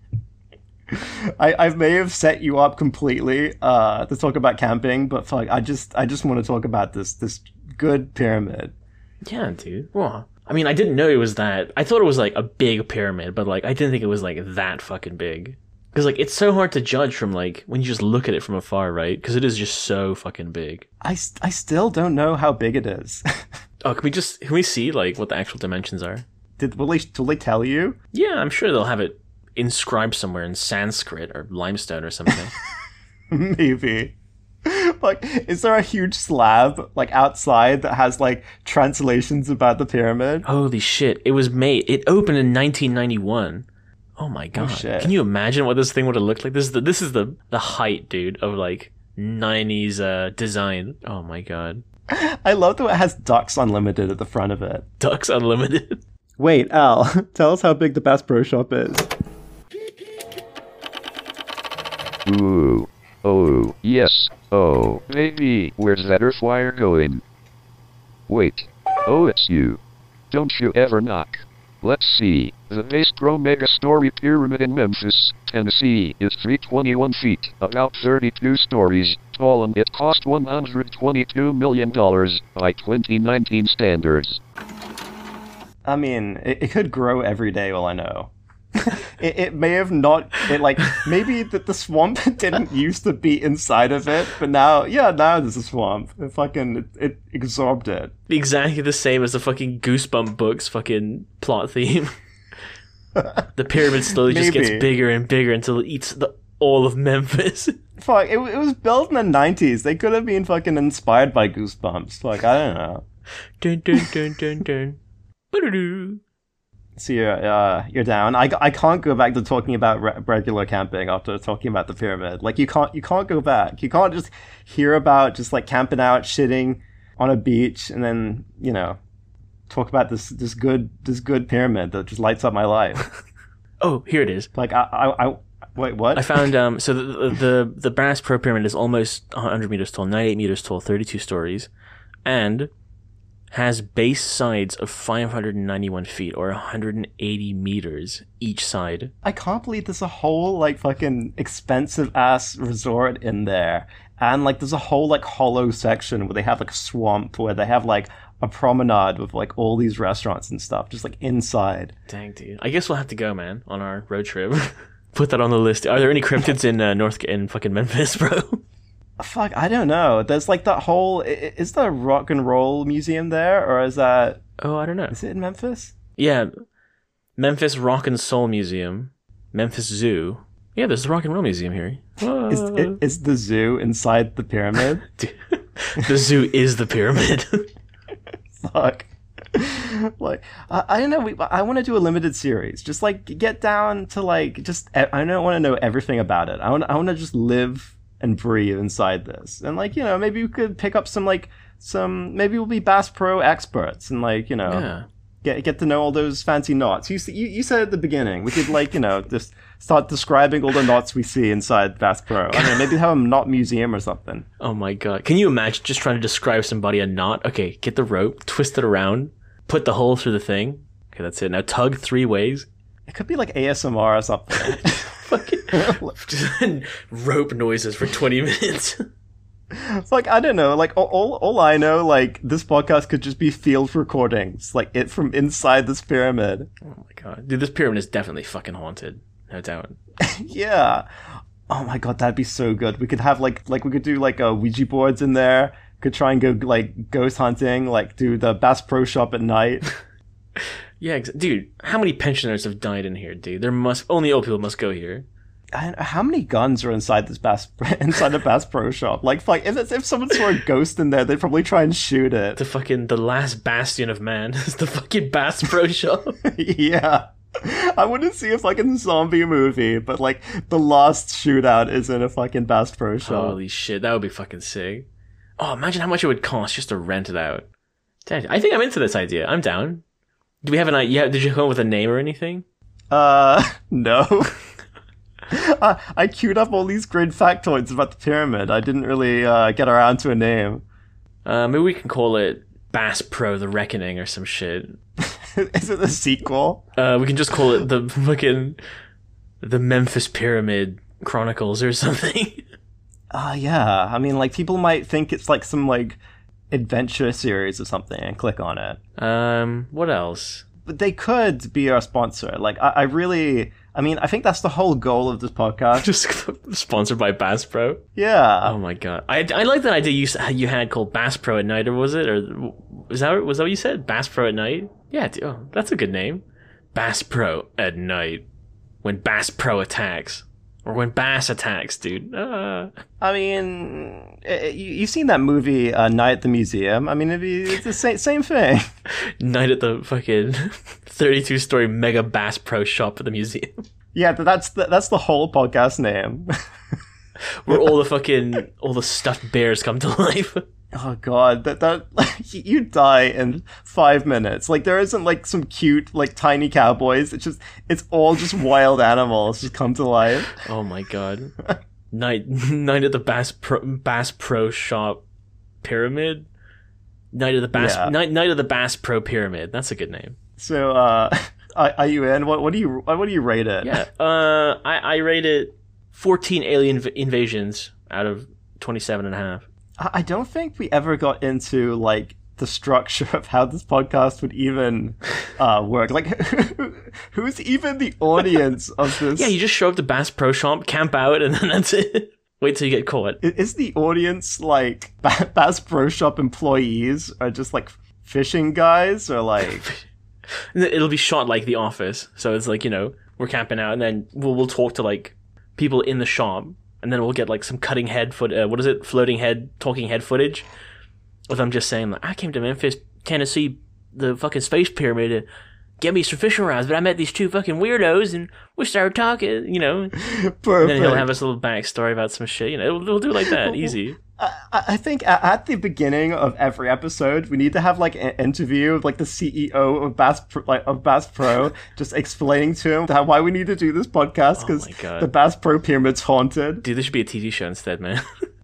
I may have set you up completely to talk about camping, but fuck, I just want to talk about this good pyramid. Yeah, dude. Well, I mean, I didn't know it was that. I thought it was, like, a big pyramid, but, like, I didn't think it was, like, that fucking big. Because, like, it's so hard to judge from, like, when you just look at it from afar, right? Because it is just so fucking big. I still don't know how big it is. Oh, can we see, like, what the actual dimensions are? Will they tell you? Yeah, I'm sure they'll have it inscribed somewhere in Sanskrit or limestone or something. Maybe. Like, is there a huge slab, like, outside that has, like, translations about the pyramid? Holy shit. It opened in 1991. Oh my god. Shit. Can you imagine what this thing would have looked like? This is the height, dude, of like 90s design. Oh my god. I love that it has Ducks Unlimited at the front of it. Ducks Unlimited. Wait, Al, tell us how big the Bass Pro Shop is. Ooh. Oh, yes. Oh, baby, where's that earth wire going? Wait. Oh, it's you. Don't you ever knock. Let's see. The Bass Pro Mega Story Pyramid in Memphis, Tennessee is 321 feet, about 32 stories, tall, and it cost $122 million by 2019 standards. I mean, it could grow every day, all I know. It may have not, maybe the swamp didn't used to be inside of it, but now there's a swamp. It absorbed it. Exactly the same as the fucking Goosebump books fucking plot theme. The pyramid slowly just gets bigger and bigger until it eats all of Memphis. Fuck, it was built in the 90s. They could have been fucking inspired by Goosebumps. Like, I don't know. Dun dun dun dun dun. Ba-da-doo. So you're down. I can't go back to talking about regular camping after talking about the pyramid. Like, you can't go back. You can't just hear about just like camping out, shitting on a beach, and then talk about this good pyramid that just lights up my life. Oh, here it is. Like I wait, what? I found so the Bass Pro Pyramid is almost 100 meters tall, 98 meters tall, 32 stories, and has base sides of 591 feet or 180 meters each side. I can't believe there's a whole like fucking expensive ass resort in there, and like there's a whole like hollow section where they have like a swamp where they have like a promenade with like all these restaurants and stuff just like inside. Dang, dude. I guess we'll have to go, man, on our road trip. Put that on the list. Are there any cryptids in fucking Memphis, bro? Fuck, I don't know. There's like that whole... Is the rock and roll museum there? Or is that... Oh, I don't know. Is it in Memphis? Yeah. Memphis Rock and Soul Museum. Memphis Zoo. Yeah, there's the Rock and Roll Museum here. Is the zoo inside the pyramid? The zoo is the pyramid. Fuck. Like, I don't know. I want to do a limited series. Just like get down to like... I don't want to know everything about it. I want to just live and breathe inside this, and like maybe we could pick up maybe we'll be Bass Pro experts, and like get to know all those fancy knots. You said at the beginning we could like just start describing all the knots we see inside Bass Pro. I don't know, maybe have a knot museum or something. Oh my god, can you imagine just trying to describe somebody a knot? Okay, get the rope, twist it around, put the hole through the thing. Okay, that's it. Now tug 3 ways. It could be like ASMR or something. Fucking rope noises for 20 minutes. It's like, I don't know, like all I know, like this podcast could just be field recordings, like it from inside this pyramid. Oh my god, dude, this pyramid is definitely fucking haunted, no doubt. Yeah. Oh my god, that'd be so good. We could have like we could do like Ouija boards in there. Could try and go like ghost hunting, like do the Bass Pro Shop at night. Yeah, dude, how many pensioners have died in here, dude? Only old people must go here. How many guns are inside inside the Bass Pro Shop? Like, if someone saw a ghost in there, they'd probably try and shoot it. The last bastion of man is the fucking Bass Pro Shop. Yeah. I wouldn't see a fucking zombie movie, but like the last shootout is in a fucking Bass Pro Shop. Holy shit, that would be fucking sick. Oh, imagine how much it would cost just to rent it out. Dang, I think I'm into this idea. I'm down. Do we have an idea? Did you come up with a name or anything? No. I queued up all these great factoids about the pyramid. I didn't really get around to a name. Maybe we can call it Bass Pro: The Reckoning or some shit. Is it the sequel? We can just call it the Memphis Pyramid Chronicles or something. Yeah. I mean, like people might think it's like some like adventure series or something and click on it. What else? But they could be our sponsor. Like I think that's the whole goal of this podcast. Just sponsored by Bass Pro. Yeah. Oh my god, I like that idea you had called Bass Pro at Night, or was it? Or was that what you said? Bass Pro at Night? Yeah, dude, that's a good name. Bass Pro at Night. When Bass Pro attacks. Or when Bass attacks, dude. I mean, you've seen that movie, Night at the Museum. I mean, it's the same thing. Night at the fucking 32-story mega Bass Pro Shop at the museum. Yeah, that's the whole podcast name. Where all the stuffed bears come to life. Oh god, that you die in 5 minutes. Like there isn't like some cute like tiny cowboys. It's all just wild animals just come to life. Oh my god. Night at the Bass Pro Shop Pyramid. Night of the Bass Pro Pyramid. That's a good name. So are you in? What do you rate it? Yeah. I rate it 14 alien invasions out of 27.5. I don't think we ever got into like the structure of how this podcast would even work. Like, who's even the audience of this? Yeah, you just show up to Bass Pro Shop, camp out, and then that's it. Wait till you get caught. Is the audience like Bass Pro Shop employees, or just like fishing guys, or like? It'll be shot like The Office, so it's like, you know, we're camping out, and then we'll talk to like people in the shop, and then we'll get like some floating head, talking head footage of them just saying like, I came to Memphis, Tennessee, the fucking space pyramid to get me some fishing rods, but I met these two fucking weirdos and we started talking, you know. Perfect. And then he'll have us a little backstory about some shit, you know. We'll do it like that, easy. I think at the beginning of every episode, we need to have like an interview of like the CEO of Bass Pro, just explaining to him why we need to do this podcast, because the Bass Pro Pyramid's haunted. Dude, this should be a TV show instead, man.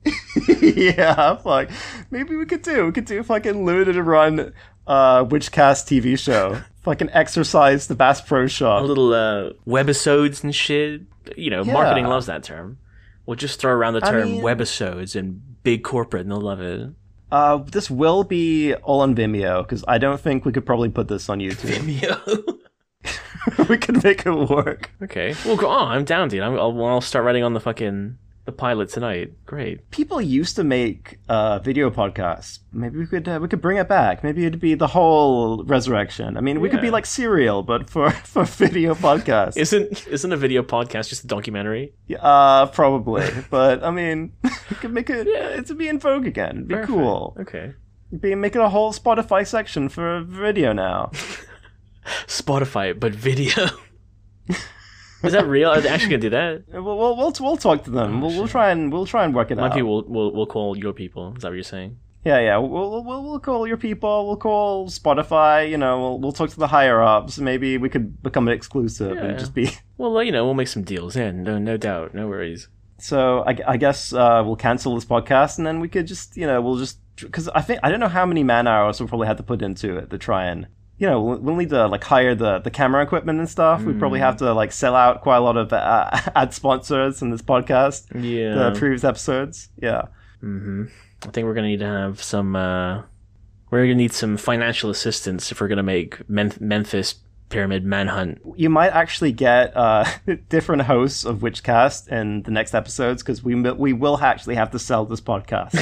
Yeah, like maybe we could do fucking limited run Witchcast TV show. Fucking exercise the Bass Pro Shop. A little webisodes and shit. You know, marketing loves that term. We'll just throw around the term webisodes and big corporate, and they'll love it. This will be all on Vimeo, because I don't think we could probably put this on YouTube. Vimeo? We could make it work. Okay. Well, I'm down, dude. I'll start writing on the pilot tonight. Great. People used to make video podcasts. Maybe we could bring it back. Maybe it'd be the whole resurrection. I mean, we could be like Serial, but for video podcasts. Isn't a video podcast just a documentary? Yeah, probably. But I mean, we could make it. Yeah, it'd be in vogue again. It'd be cool. Okay. Make it a whole Spotify section for video now. Spotify, but video. Is that real? Are they actually gonna do that? We'll talk to them. We'll try and work it out. My people will call your people. Is that what you're saying? Yeah. We'll call your people. We'll call Spotify. You know, we'll talk to the higher ups. Maybe we could become an exclusive and just be. Well, you know, we'll make some deals. Yeah, no doubt, no worries. So I guess we'll cancel this podcast, and then we could just, you know, because I don't know how many man hours we'll probably have to put into it to try and. You know, we'll need to like hire the camera equipment and stuff. We probably have to like sell out quite a lot of ad sponsors in this podcast. Yeah, the previous episodes. Yeah. Mm-hmm. I think we're gonna need to have some. We're gonna need some financial assistance if we're gonna make Memphis Pyramid Manhunt. You might actually get different hosts of Witchcast in the next episodes, because we will actually have to sell this podcast.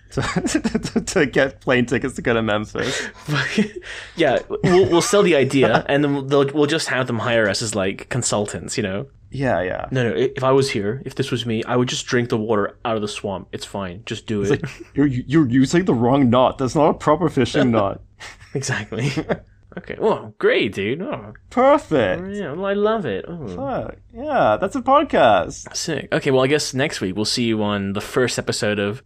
to get plane tickets to go to Memphis. Yeah, we'll sell the idea, and then we'll just have them hire us as like consultants, you know? Yeah. No, if I was here, if this was me, I would just drink the water out of the swamp. It's fine. Just do it. Like, you're using the wrong knot. That's not a proper fishing knot. Exactly. Okay. Oh, great, dude. Oh. Perfect. Yeah, well, I love it. Oh. Fuck. Yeah, that's a podcast. Sick. Okay, well, I guess next week we'll see you on the first episode of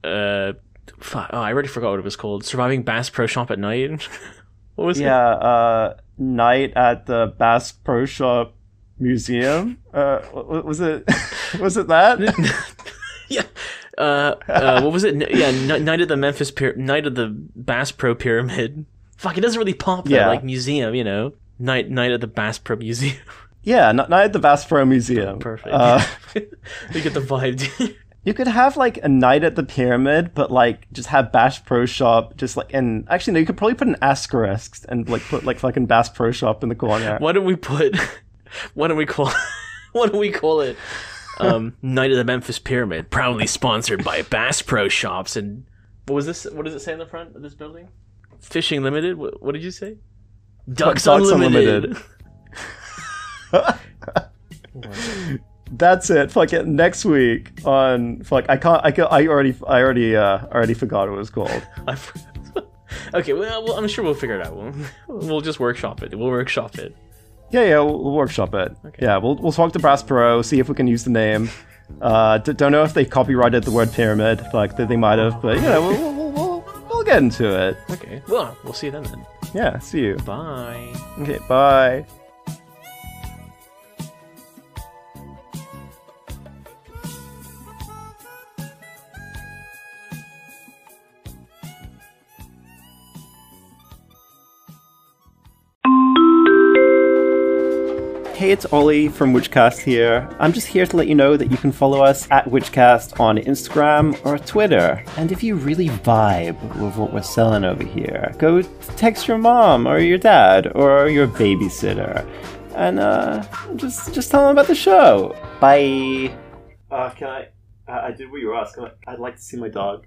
I already forgot what it was called. Surviving Bass Pro Shop at Night. What was it? Yeah, Night at the Bass Pro Shop Museum. Was it that? Yeah. What was it? Yeah, Night at the Night of the Bass Pro Pyramid. Fuck, it doesn't really pop though, like museum, you know. Night at the Bass Pro Museum. Yeah, Night at the Bass Pro Museum. Perfect. You get the vibe, dude. You could have like a night at the pyramid, but like just have Bass Pro Shop, just like, and actually no, you could probably put an asterisk and like put like fucking Bass Pro Shop in the corner. Why don't we call it? Night of the Memphis Pyramid, proudly sponsored by Bass Pro Shops. And what was this? What does it say on the front of this building? Fishing Limited. What did you say? Ducks Unlimited. That's it. Fuck it. Next week on I already forgot what it was called. Okay, well, I'm sure we'll figure it out. We'll just workshop it. We'll workshop it. Yeah, we'll workshop it. Okay. Yeah, we'll talk to Bass Pro, see if we can use the name. Don't know if they copyrighted the word pyramid, like they might have, but you know, we'll get into it. Okay. Well, we'll see you then. Yeah, see you. Bye. Okay, bye. Hey, it's Ollie from Witchcast here. I'm just here to let you know that you can follow us at Witchcast on Instagram or Twitter. And if you really vibe with what we're selling over here, go text your mom or your dad or your babysitter and just tell them about the show. Bye. Can I did what you were asking. I'd like to see my dog.